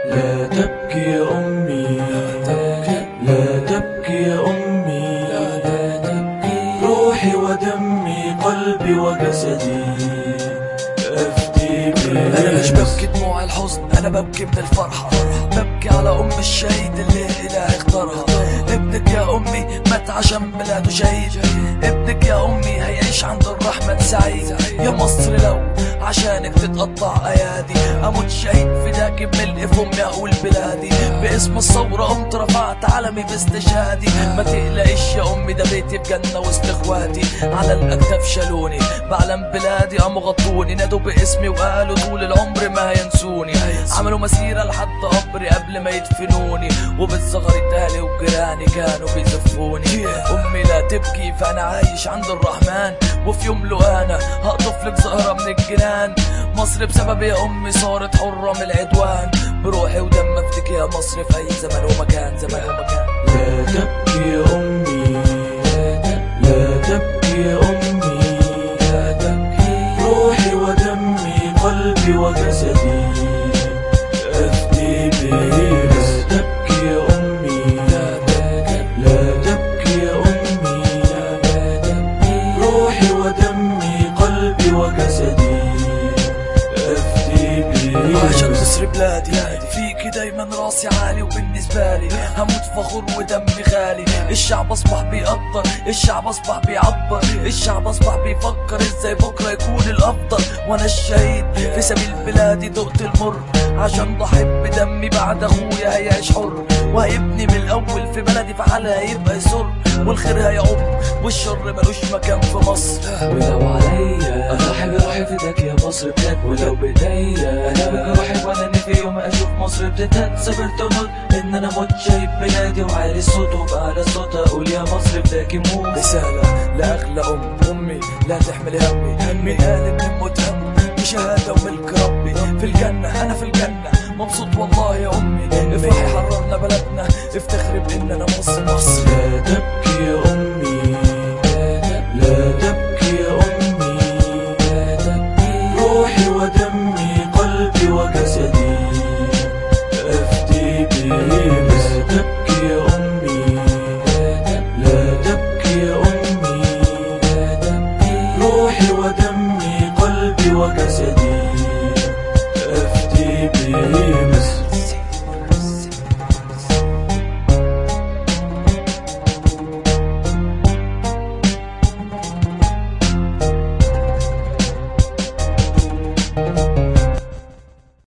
لا تبكي يا أمي، لا تبكي يا أمي، روحي ودمي قلبي وجسدي أفدي بك. أنا مش ببكي دموع الحزن، أنا ببكي من الفرحة، ببكي على أم الشهيد اللي إلهي اختارها. ابنك يا أمي مات عشان بلاده شهيد، ابنك يا أمي هيعيش عند الرحمن سعيد. يا مصر لو عشانك تتقطع أيادي، أموت شهيد فداكي بملء فمي أقول بلادي. باسم الثورة قمت رفعت علمي باستشهادي. ما تقلقيش يا أمي ده بيتي بجنة وسط إخواتي، على الأكتاف شالوني بعلم بلادي، قاموا غطوني نادوا باسمي وقالوا طول العمر ما هينسوني. عملوا مسيرة لحد قبري قبل ما يدفنوني، وبالصغر اهلي وجيراني كانوا بيزفوني. أمي لا تبكي فأنا عايش عند الرحمن، وفي يوم له أنا هقطف لك زهرة من الجنان. مصر بسبب يا أمي صارت حرة من العدوان، بروحي ودم أفدك يا مصر في أي زمان ومكان، زمان ومكان. لا تبكي يا أمي، لا تبكي يا أمي، روحي ودمي قلبي وجسدي أفدي بك. لا تبكي يا أمي، لا تبكي يا أمي، روحي ودمي قلبي وجسدي أفدي بك. عشان مصر بلادي فيكي دايما راسي عالي، وبالنسبة لي هموت فخور ودمي غالي. الشعب اصبح بيقدر، الشعب اصبح بيعبر، الشعب اصبح بيفكر ازاي بكره يكون الافضل. وانا الشهيد في سبيل بلادي دقت المر، عشان ضحيت بدمي بعد اخويا هيعيش حر، وهيبني من الاول في بلدي فحالها هيبقى يسر، والخير هيعم والشر ملوش مكان في مصر. ولو عليا اضحي بروحي فداك يا مصر بجد، ولو بايديا انا بجروحك وانا اني في يوم اشوف مصر بتتهد. صبرت ونط ان انا موت شايف بلادي وعالي الصوت، وبأعلى الصوت اقول يا مصر فداك موت. رسالة لاغلى امي لا تحمل همي، مين قال اني موت هم؟ دي شهادة وملك ربي، في الجنة انا في الجنة مبسوط والله يا امي. افرحي حررنا بلدنا، افتخري باننا مصر.